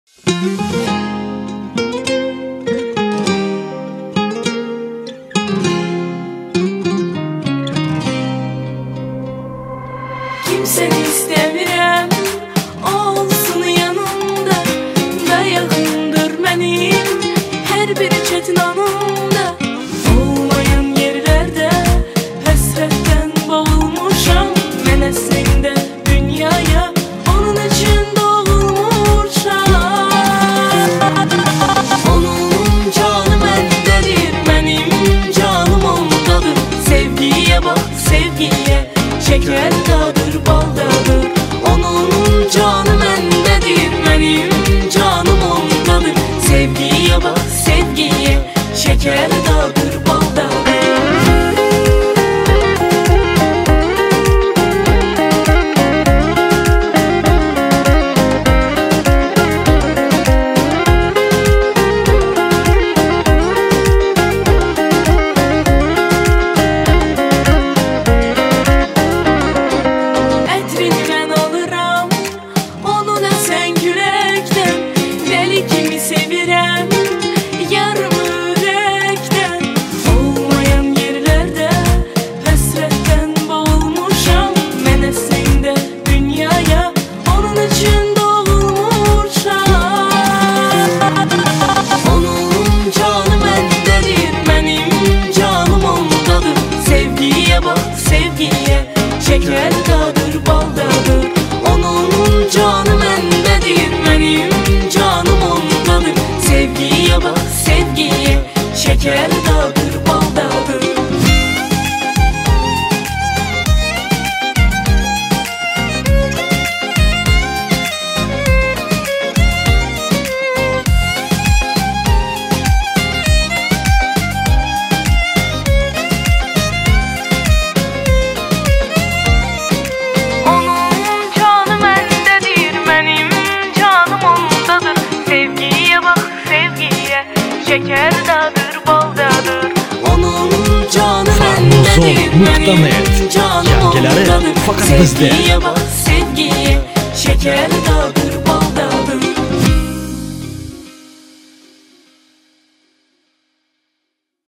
Kimseni istəmirəm, olsun yanımda, dayağımdır mənim hər bir çətin anımda. Olmayan yerlərdə həsrətdən boğulmuşam, mən əslində dünyaya onun üçün doğulmuşam. Onun canı məndədir, mənim canım ondadır. Sevgiyə bax, sevgiyə, şəkər dadır, bal dadır. Onun canı məndədir, mənim canım ondadır. Sevgiyə bax, sevgiyə, şəkər dadır, bal dadır. Şəkər dadır, bal dadır. Onun canı məndədir, mənim canım ondadır. Sevgiyə bax, sevgiyə, şəkər dadır, bal dadır. Şəkər dadır, bal dadır. Onun canı məndədir, mənim canım ondadır. Sevgiyə bax, sevgiyə, şəkər dadır.